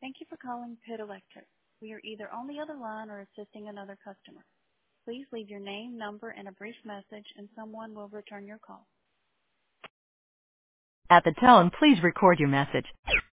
Thank you for calling Pitt Electric. We are either on the other line or assisting another customer. Please leave your name, number, and a brief message, and someone will return your call. At the tone, please record your message.